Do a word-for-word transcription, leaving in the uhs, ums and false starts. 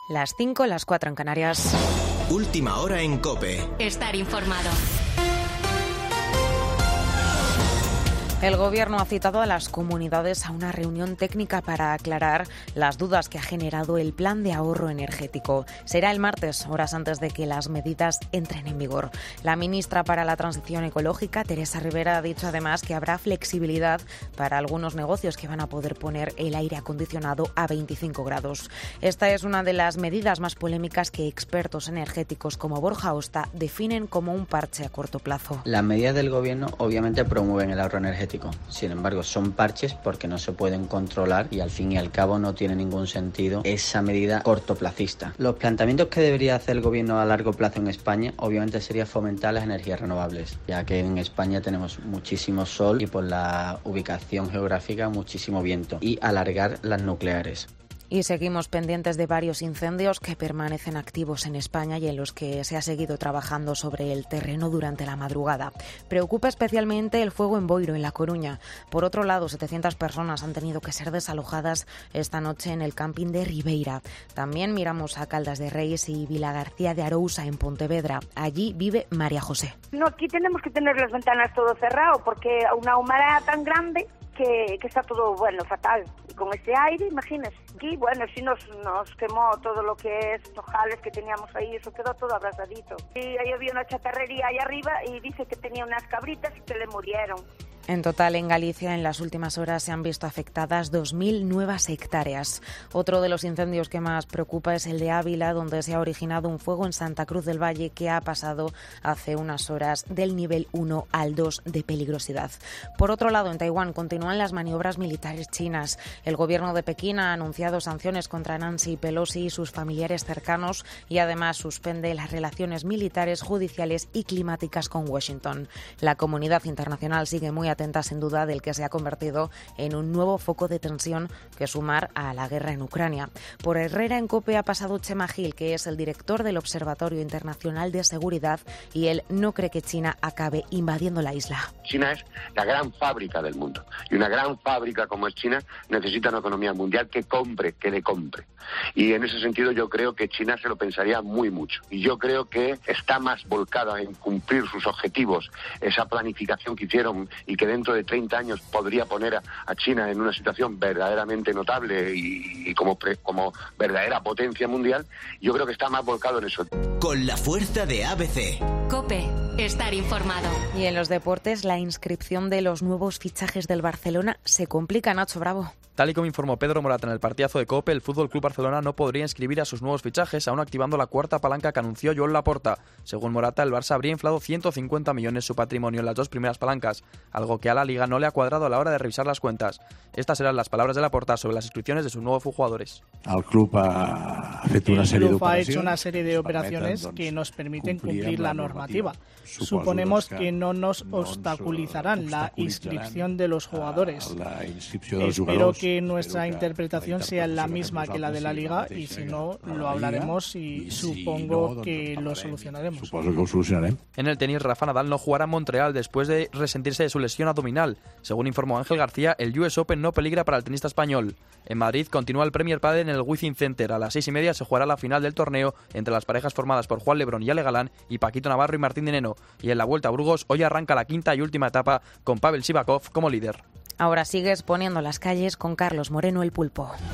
Las cinco, las cuatro en Canarias. Última hora en COPE. Estar informado. El Gobierno ha citado a las comunidades a una reunión técnica para aclarar las dudas que ha generado el plan de ahorro energético. Será el martes, horas antes de que las medidas entren en vigor. La ministra para la Transición Ecológica, Teresa Rivera, ha dicho además que habrá flexibilidad para algunos negocios que van a poder poner el aire acondicionado a veinticinco grados. Esta es una de las medidas más polémicas que expertos energéticos como Borja Osta definen como un parche a corto plazo. Las medidas del Gobierno obviamente promueven el ahorro energético. Sin embargo, son parches porque no se pueden controlar y al fin y al cabo no tiene ningún sentido esa medida cortoplacista. Los planteamientos que debería hacer el Gobierno a largo plazo en España obviamente sería fomentar las energías renovables, ya que en España tenemos muchísimo sol y por la ubicación geográfica muchísimo viento, y alargar las nucleares. Y seguimos pendientes de varios incendios que permanecen activos en España y en los que se ha seguido trabajando sobre el terreno durante la madrugada. Preocupa especialmente el fuego en Boiro, en La Coruña. Por otro lado, setecientas personas han tenido que ser desalojadas esta noche en el camping de Ribeira. También miramos a Caldas de Reis y Vilagarcía de Arousa, en Pontevedra. Allí vive María José. No, aquí tenemos que tener las ventanas todo cerrado porque una humedad tan grande que, que está todo, bueno, fatal. Y con ese aire, imagínese. Aquí, bueno, sí nos, nos quemó todo lo que es tojales que teníamos ahí, eso quedó todo abrasadito. Y ahí había una chatarrería ahí arriba y dice que tenía unas cabritas y que le murieron. En total, en Galicia, en las últimas horas se han visto afectadas dos mil nuevas hectáreas. Otro de los incendios que más preocupa es el de Ávila, donde se ha originado un fuego en Santa Cruz del Valle que ha pasado hace unas horas del nivel uno al dos de peligrosidad. Por otro lado, en Taiwán continúan las maniobras militares chinas. El gobierno de Pekín ha anunciado sanciones contra Nancy Pelosi y sus familiares cercanos y además suspende las relaciones militares, judiciales y climáticas con Washington. La comunidad internacional sigue muy atenta, sin duda, del que se ha convertido en un nuevo foco de tensión que sumar a la guerra en Ucrania. Por Herrera en COPE ha pasado Chema Gil, que es el director del Observatorio Internacional de Seguridad, y él no cree que China acabe invadiendo la isla. China es la gran fábrica del mundo y una gran fábrica como es China necesita una economía mundial que compre, que le compre. Y en ese sentido yo creo que China se lo pensaría muy mucho. Y yo creo que está más volcada en cumplir sus objetivos, esa planificación que hicieron y que dentro de treinta años podría poner a, a China en una situación verdaderamente notable y, y como, pre, como verdadera potencia mundial. Yo creo que está más volcado en eso. Con la fuerza de A B C. COPE. Estar informado. Y en los deportes, la inscripción de los nuevos fichajes del Barcelona se complica, Nacho Bravo. Tal y como informó Pedro Morata en el partidazo de COPE, el F C Barcelona no podría inscribir a sus nuevos fichajes, aún activando la cuarta palanca que anunció Joan Laporta. Según Morata, el Barça habría inflado ciento cincuenta millones su patrimonio en las dos primeras palancas, algo que a la Liga no le ha cuadrado a la hora de revisar las cuentas. Estas serán las palabras de Laporta sobre las inscripciones de sus nuevos jugadores. El club ha hecho una serie de operaciones, ha hecho una serie de operaciones que nos permiten cumplir la normativa. Suponemos que no nos obstaculizarán la inscripción de los jugadores. Espero que nuestra interpretación sea la misma que la de la Liga y si no, lo hablaremos y supongo que lo solucionaremos. En el tenis, Rafa Nadal no jugará en Montreal después de resentirse de su lesión abdominal. Según informó Ángel García, el U S Open no peligra para el tenista español. En Madrid continúa el Premier Padel en el Wizzing Center. A las seis y media se jugará la final del torneo entre las parejas formadas por Juan Lebrón y Ale Galán y Paquito Navarro y Martín Dineno. Y en la Vuelta a Burgos hoy arranca la quinta y última etapa con Pavel Sivakov como líder. Ahora sigues poniendo las calles con Carlos Moreno el Pulpo.